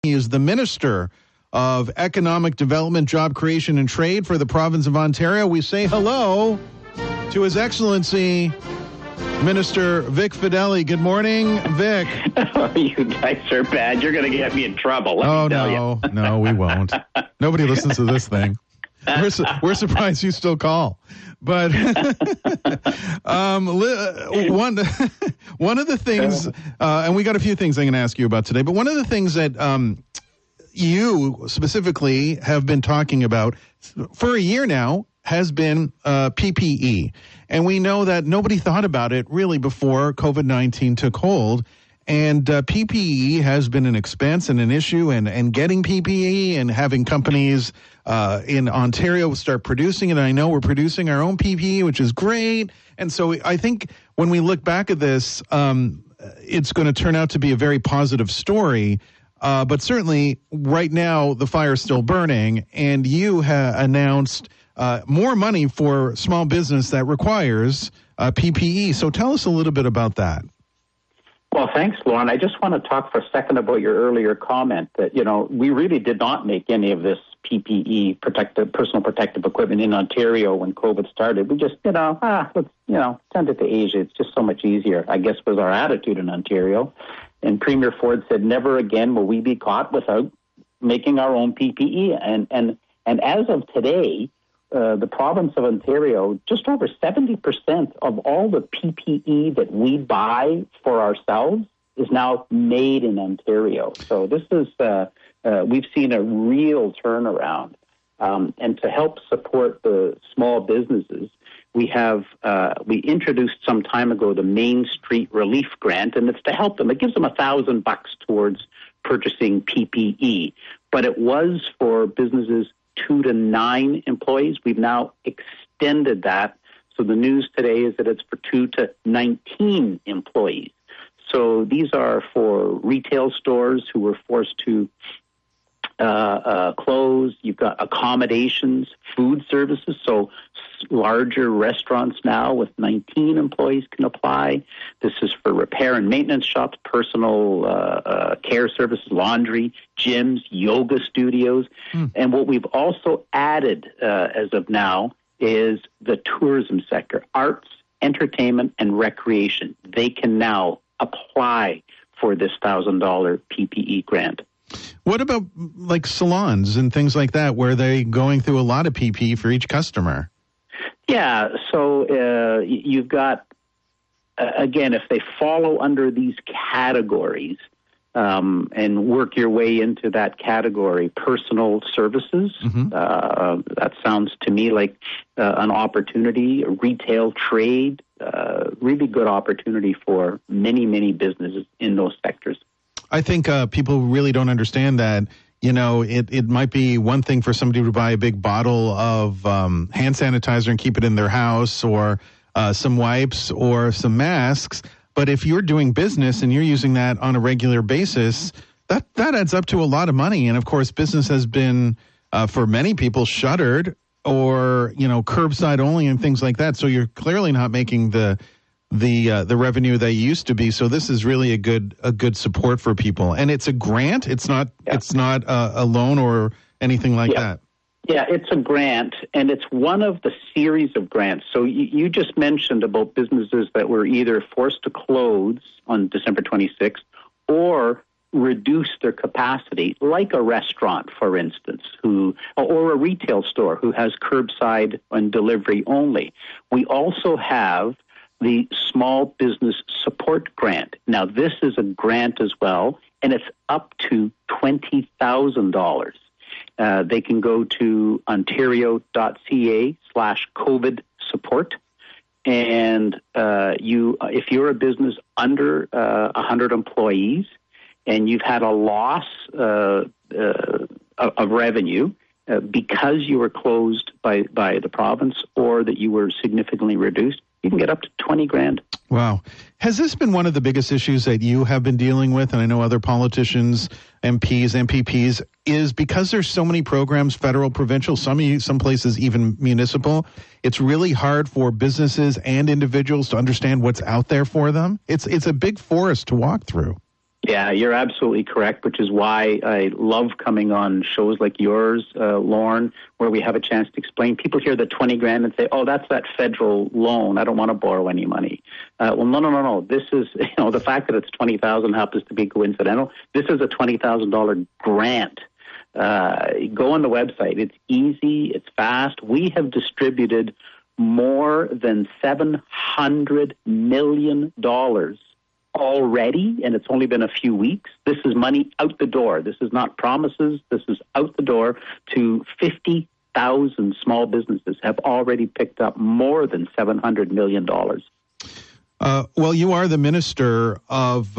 He is the Minister of Economic Development, Job Creation and Trade for the province of Ontario. We say hello to His Excellency, Minister Vic Fedeli. Good morning, Vic. Oh, you guys are bad. You're going to get me in trouble. No, we won't. Nobody listens to this thing. We're surprised you still call. But one of the things, and we got a few things I'm going to ask you about today, but one of the things that you specifically have been talking about for a year now has been PPE. And we know that nobody thought about it really before COVID-19 took hold. And PPE has been an expense and an issue, and getting PPE and having companies in Ontario start producing it. I know we're producing our own PPE, which is great. And so I think when we look back at this, it's going to turn out to be a very positive story. But certainly right now the fire is still burning, and you announced more money for small business that requires PPE. So tell us a little bit about that. Well, thanks, Lauren. I just want to talk for a second about your earlier comment that, we really did not make any of this PPE, personal protective equipment in Ontario when COVID started. We just, let's, send it to Asia. It's just so much easier, I guess, was our attitude in Ontario. And Premier Ford said, never again will we be caught without making our own PPE. And as of today, the province of Ontario, just over 70% of all the PPE that we buy for ourselves is now made in Ontario. So this is, we've seen a real turnaround. And to help support the small businesses, we introduced some time ago the Main Street Relief Grant, and it's to help them. It gives them $1,000 towards purchasing PPE, but it was for businesses 2 to 9 employees. We've now extended that. So the news today is that it's for 2 to 19 employees. So these are for retail stores who were forced to close. You've got accommodations, food services. So larger restaurants now with 19 employees can apply. This is for repair and maintenance shops, personal care services, laundry, gyms, yoga studios. And what we've also added as of now is the tourism sector, arts, entertainment, and recreation. They can now apply for this $1,000 PPE grant. What about like salons and things like that, where they're going through a lot of PPE for each customer? Yeah, so you've got, again, if they follow under these categories and work your way into that category, personal services, that sounds to me like an opportunity, retail trade, really good opportunity for many, many businesses in those sectors. I think people really don't understand that. It might be one thing for somebody to buy a big bottle of hand sanitizer and keep it in their house, or some wipes or some masks. But if you're doing business and you're using that on a regular basis, that adds up to a lot of money. And of course, business has been, for many people, shuttered or, curbside only and things like that. So you're clearly not making the revenue that used to be. So this is really a good support for people. And it's a grant. It's not a loan or anything like that. Yeah, it's a grant, and it's one of the series of grants. So you just mentioned about businesses that were either forced to close on December 26th or reduce their capacity, like a restaurant, for instance, or a retail store who has curbside and delivery only. We also have the Small Business Support Grant. Now, this is a grant as well, and it's up to $20,000. They can go to ontario.ca/COVID support. And if you're a business under 100 employees and you've had a loss of revenue because you were closed by the province or that you were significantly reduced, you can get up to $20,000. Wow. Has this been one of the biggest issues that you have been dealing with, and I know other politicians, MPs, MPPs, is because there's so many programs, federal, provincial, some places even municipal, it's really hard for businesses and individuals to understand what's out there for them? It's a big forest to walk through. Yeah, you're absolutely correct, which is why I love coming on shows like yours, Lauren, where we have a chance to explain. People hear the 20 grand and say, oh, that's that federal loan. I don't want to borrow any money. Well, no. This is, the fact that it's 20,000 happens to be coincidental. This is a $20,000 grant. Go on the website. It's easy. It's fast. We have distributed more than $700 million already, and it's only been a few weeks. This is money out the door. This is not promises. This is out the door to 50,000 small businesses have already picked up more than $700 million. Well, you are the Minister of,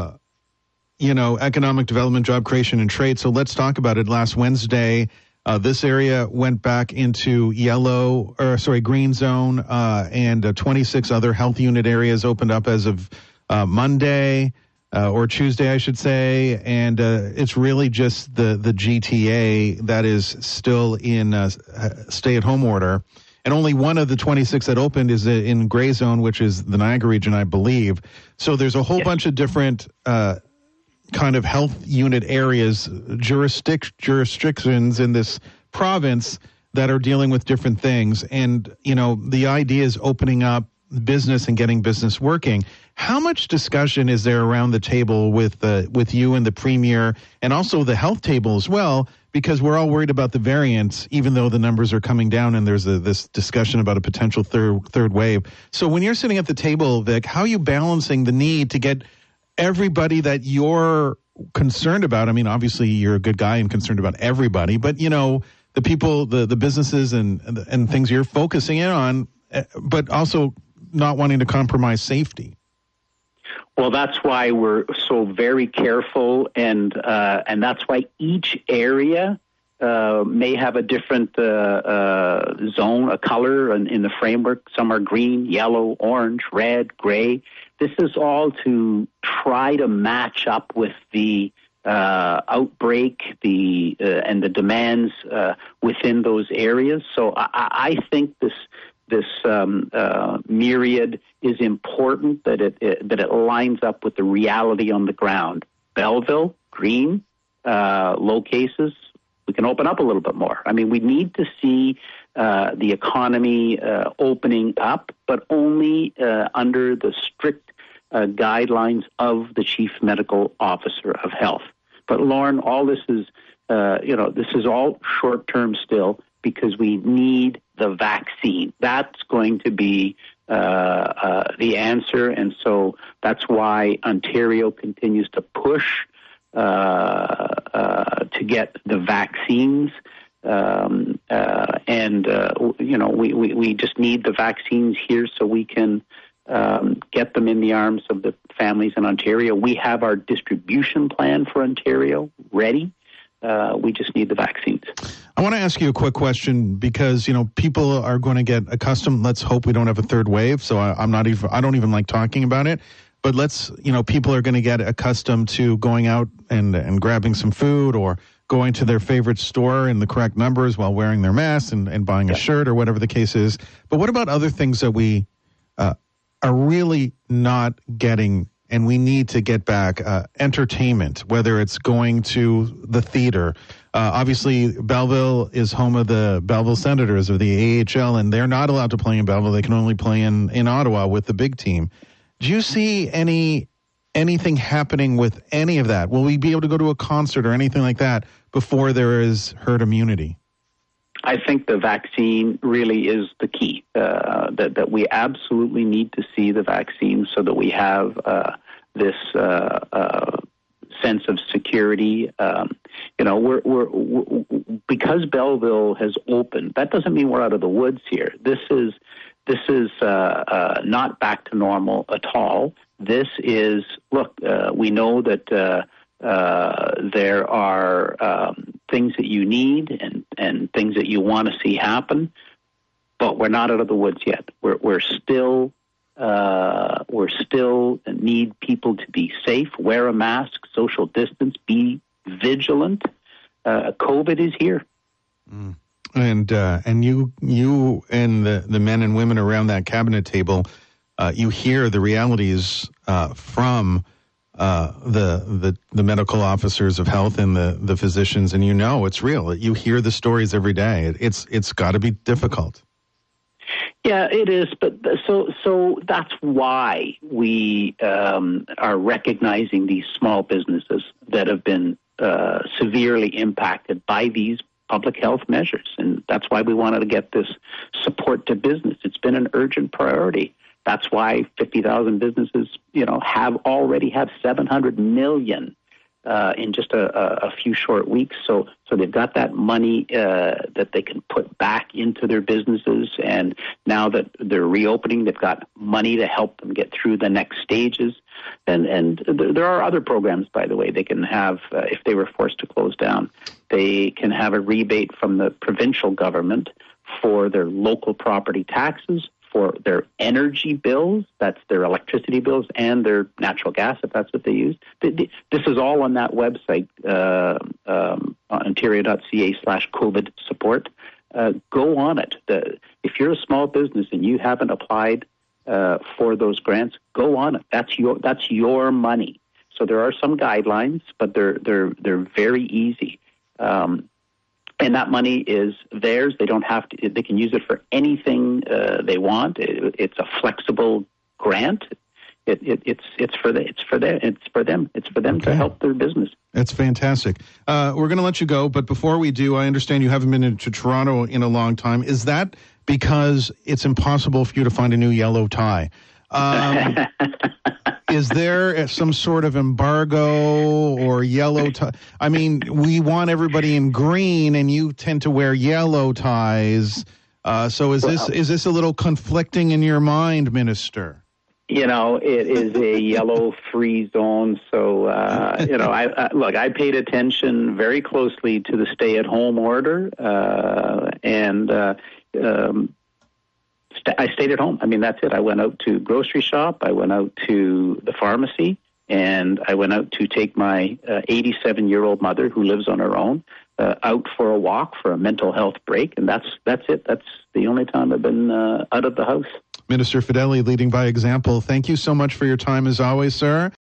Economic Development, Job Creation, and Trade, so let's talk about it. Last Wednesday, this area went back into green zone, and 26 other health unit areas opened up as of Monday or Tuesday, I should say, and it's really just the GTA that is still in stay-at-home order, and only one of the 26 that opened is in gray zone, which is the Niagara region, I believe. So there's a whole bunch of different kind of health unit areas, jurisdictions in this province that are dealing with different things, and the idea is opening up business and getting business working. How much discussion is there around the table with you and the Premier, and also the health table as well? Because we're all worried about the variants, even though the numbers are coming down, and there's this discussion about a potential third wave. So when you're sitting at the table, Vic, how are you balancing the need to get everybody that you're concerned about? I mean, obviously you're a good guy and concerned about everybody, but the people, the businesses and things you're focusing in on, but also not wanting to compromise safety. Well, that's why we're so very careful, and that's why each area may have a different zone, a color in the framework. Some are green, yellow, orange, red, gray. This is all to try to match up with the outbreak, and the demands within those areas. So I think this myriad is important, that it lines up with the reality on the ground. Belleville, green, low cases, we can open up a little bit more. I mean, we need to see the economy opening up, but only under the strict guidelines of the Chief Medical Officer of Health. But Lauren, all this is, this is all short-term still, because we need the vaccine. That's going to be the answer, and so that's why Ontario continues to push to get the vaccines, we just need the vaccines here so we can get them in the arms of the families in Ontario. We have our distribution plan for Ontario ready. We just need the vaccines. I want to ask you a quick question, because people are going to get accustomed. Let's hope we don't have a third wave. So I don't even like talking about it. But people are going to get accustomed to going out and grabbing some food, or going to their favorite store in the correct numbers while wearing their masks and buying a shirt or whatever the case is. But what about other things that we are really not getting? And we need to get back entertainment, whether it's going to the theater. Obviously, Belleville is home of the Belleville Senators of the AHL, and they're not allowed to play in Belleville. They can only play in Ottawa with the big team. Do you see anything happening with any of that? Will we be able to go to a concert or anything like that before there is herd immunity? I think the vaccine really is the key, that we absolutely need to see the vaccine so that we have this sense of security. We're because Belleville has opened, that doesn't mean we're out of the woods here. This is not back to normal at all. This is, we know that there are things that you need and things that you want to see happen, but we're not out of the woods yet. We're still need people to be safe, wear a mask, social distance, be vigilant. COVID is here. Mm. And you and the men and women around that cabinet table, you hear the realities from the medical officers of health and the physicians, and it's real. You hear the stories every day. It's got to be difficult. Yeah, it is. But so that's why we are recognizing these small businesses that have been severely impacted by these public health measures, and that's why we wanted to get this support to business. It's been an urgent priority. That's why 50,000 businesses, have 700 million in just a few short weeks. So they've got that money that they can put back into their businesses, and now that they're reopening, they've got money to help them get through the next stages. And there are other programs, by the way, they can have if they were forced to close down. They can have a rebate from the provincial government for their local property taxes, for their energy bills, that's their electricity bills, and their natural gas, if that's what they use. This is all on that website, ontario.ca/COVID support. Go on it. If you're a small business and you haven't applied for those grants, go on it. That's your money. So there are some guidelines, but they're very easy. And that money is theirs. They don't have to. They can use it for anything they want. It's a flexible grant. It's for them. It's for them to help their business. That's fantastic. We're going to let you go, but before we do, I understand you haven't been into Toronto in a long time. Is that because it's impossible for you to find a new yellow tie? Is there some sort of embargo or yellow tie? I mean, we want everybody in green, and you tend to wear yellow ties. So is this a little conflicting in your mind, Minister? It is a yellow-free zone. So, I paid attention very closely to the stay-at-home order, and I stayed at home. I mean, that's it. I went out to grocery shop. I went out to the pharmacy, and I went out to take my 87-year-old mother, who lives on her own, out for a walk for a mental health break. And that's it. That's the only time I've been out of the house. Minister Fedeli, leading by example. Thank you so much for your time as always, sir.